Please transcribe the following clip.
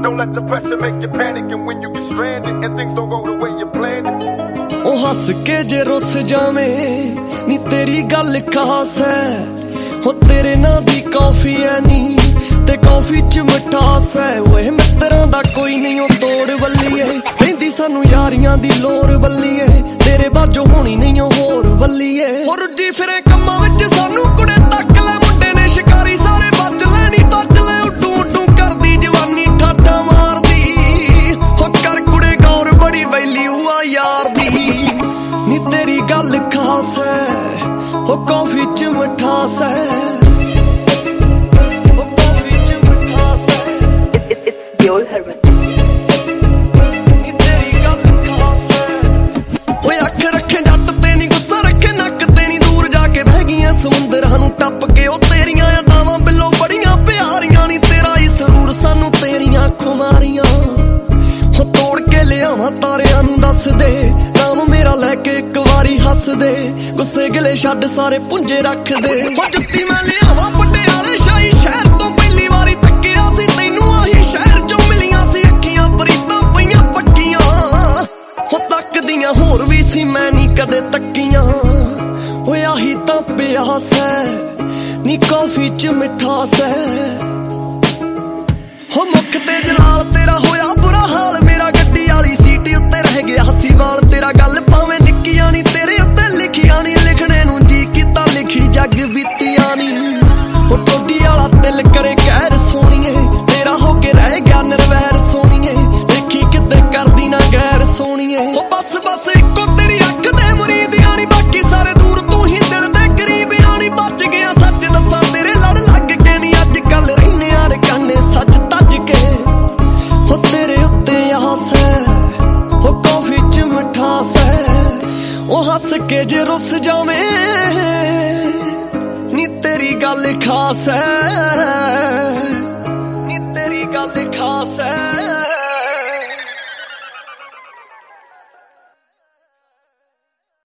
Don't let the pressure make you panic. And when you get stranded and things don't go the way you planned it. ਉਹ ਹੱਸ ਕੇ ਜੇ ਰੁੱਸ ਜਾਵੇਂ ਨੀ ਤੇਰੀ ਗੱਲ ਖਾਸ ਹੈ ਹੋ ਤੇਰੇ ਨਾਂ ਦੀ ਕੌਫੀ ਐ ਨੀ ਤੇ ਕੌਫੀ ਚ ਮਿਠਾਸ ਹੈ ਓਏ ਮਿੱਤਰਾਂ ਦਾ ਕੋਈ ਨਹੀਂ ਉਹ ਤੋੜ ਬੱਲੀਏ ਕਹਿੰਦੀ ਸਾਨੂੰ ਯਾਰੀਆਂ ਦੀ ਲੋੜ ਬੱਲੀਏ ਤੇਰੇ ਬਾਝੋਂ ਹੋਣੀ ਨਹੀਂ ਉਹ ਹੋਰ ਬੱਲੀਏ ਹੋ ਰੁੱਜੀ ਫਿਰੇ ਕੰਮਾਂ ਵਿੱਚ ਸਾਨੂੰ ਕੁੜੇ ਤੱਕ ਲੈ ਮੁੰਡੇ ਨੇ ਸ਼ਿਕਾਰੀ ਸਾਰੇ ਬਚ ਲੈ ਨੀ ਬਚ ਲੈ ਉੱਡੂ ਉੱਡੂ ਕਰਦੀ ਜਵਾਨੀ ਠਾਠਾ ਮਾਰਦੀ ਹੋ ਕਰ ਕੁੜੇ ਗੌਰ ਬੜੀ ਵੈਲੀ ਆ ਯਾਰ ਦੀ ਨੀ ਤੇਰੀ ਗੱਲ ਖਾਸ ਹੈ ਹੋ ਕੌਫੀ ਚ ਮਿਠਾਸ ਹੈ ਸਮੁੰਦਰਾਂ ਨੂੰ ਟੱਪ ਕੇ ਉਹ ਤੇਰੀਆਂ ਅਦਾਵਾਂ ਬਿੱਲੋ ਬੜੀਆਂ ਪਿਆਰੀਆਂ ਨੀ ਤੇਰਾ ਹੀ ਸਰੂਰ ਸਾਨੂੰ ਤੇਰੀਆਂ ਖੁਮਾਰੀਆਂ ਹੋ ਤੋੜ ਕੇ ਲਿਆਵਾਂ ਤਾਰਿਆਂ ਨੂੰ ਦੱਸ ਦੇ ਨਾਮ ਮੇਰਾ ਲੈ ਕੇ ਇੱਕ ਵਾਰੀ ਹੱਸ ਦੇ ਗੁੱਸੇ ਗਿਲੇ ਛੱਡ ਸਾਰੇ ਪੁੰਜੇ ਰੱਖ ਦੇ ਹੋ ਜੁੱਤੀ ਮੈਂ ਲਿਆਵਾਂ ਪਟਿਆਲੇ ਸ਼ਾਹੀ ਸ਼ਹਿਰ ਤੋਂ ਪਹਿਲੀ ਵਾਰੀ ਤੱਕਿਆ ਸੀ ਤੈਨੂੰ ਆਹੀ ਸ਼ਹਿਰ ਚੋਂ ਮਿਲੀਆਂ ਸੀ ਅੱਖੀਆਂ ਪ੍ਰੀਤਾਂ ਪਈਆਂ ਪੱਕੀਆਂ ਹੋ ਤੱਕਦੀਆਂ ਹੋਰ ਵੀ ਸੀ ਮੈਂ ਨੀ ਕਦੇ ਤੱਕੀਆਂ ਓਏ ਆਹੀ ਤਾਂ ਪਿਆਸ ਹੈ ਨੀ ਕੌਫੀ ਚ ਮਿਠਾਸ ਹੈ ਹੋ ਮੁੱਖ ਤੇ ਜਲਾਲ ਤੇਰਾ ਹੋਇਆ ਬੁਰਾ ਹਾਲ ਮੇਰਾ ਗੱਡੀ ਵਾਲੀ ਸੀਟ ਉੱਤੇ ਰਹਿ ਗਿਆ ਹੱਸੀ ਵਾਲ ਤੇਰਾ ਗੱਲ ਭਾਵੇਂ ਨਿੱਕੀਆਂ ਨੀ ਤੇਰੇ ਉੱਤੇ ਲਿਖੀਆਂ ਨੀ ਲਿਖਣੇ ਨੂੰ ਜੀ ਕੀਤਾ ਲਿਖੀ ਜੱਗ ਬੀਤੀਆਂ ਨੀ ਹੋ ਟੋਡੀ ਵਾਲਾ ਦਿਲ ਕਰੇ ਕਹਿਰ ਸੋਣੀਏ ਤੇਰਾ ਹੋ ਕੇ ਰਹਿ ਗਿਆ ਨਿਰਵੈਰ ਸੋਣੀਏ ਦੇਖੀ ਕਿਤੇ ਕਰਦੀ ਨਾ ਗੈਰ ਸੋਣੀਏ ਹੋ ਬਸ ਬਸ ਇੱਕੋ ਤੇਰੀ ਅੱਖ ਦੇ ਮੁਰੀਦੀਆਂ ਨੀ ਬਾਕੀ ਸਾਰੇ ਦੂਰ ਤੂੰ ਹੀ ਦਿਲ ਦੇ ਕਰੀਬ ਆਣੀ ਬਚ ਗਿਆ ਸੱਚ ਦੱਸਾਂ ਤੇਰੇ ਲੜ ਲੱਗ ਕੇ ਨੀ ਅੱਜ ਕੱਲ ਰਹਿਨੇ ਆ ਰਕਾਨੇ ਸੱਚ ਤੱਜ ਕੇ ਹੋ ਤੇਰੇ ਉੱਤੇ ਆਸ ਹੈ ਹੋ ਕੌਫੀ ਚ ਮਿਠਾਸ ਹੈ ਉਹ ਹੱਸ ਕੇ ਜੇ ਰੁੱਸ ਜਾਵੇਂ ਨੀ ਤੇਰੀ ਗੱਲ ਖਾਸ ਹੈ ਨੀ ਤੇਰੀ ਗੱਲ ਖਾਸ ਹੈ